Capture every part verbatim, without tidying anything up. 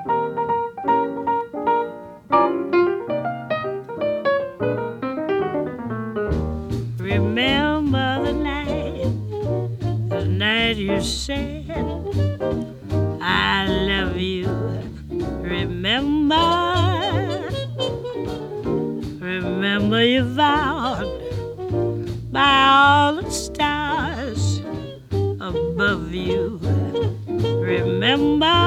Remember the night, the night you said I love you. Remember, remember you vowed by all the stars above you. Remember,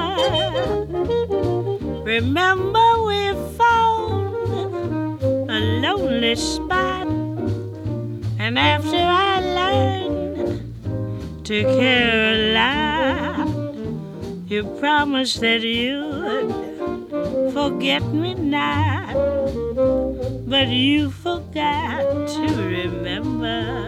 remember we found a lonely spot, and after I learned to care a lot, you promised that you'd forget me not, but you forgot to remember.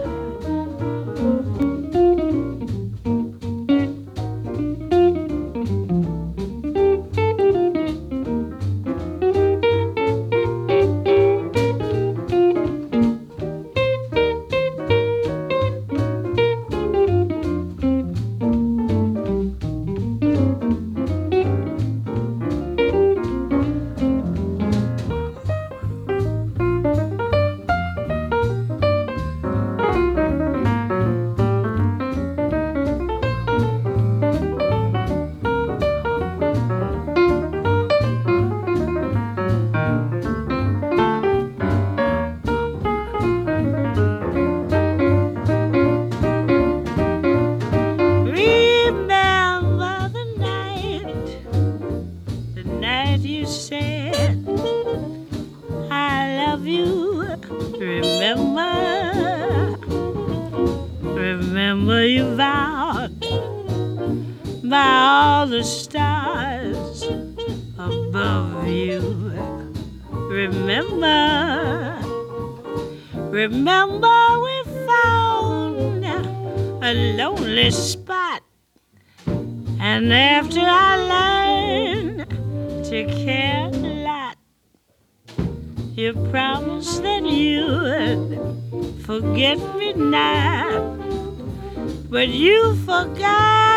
Remember you vowed by all the stars above you. Remember, remember we found a lonely spot, and after I learned to care a lot, you promised that you'd forget me not, but you forgot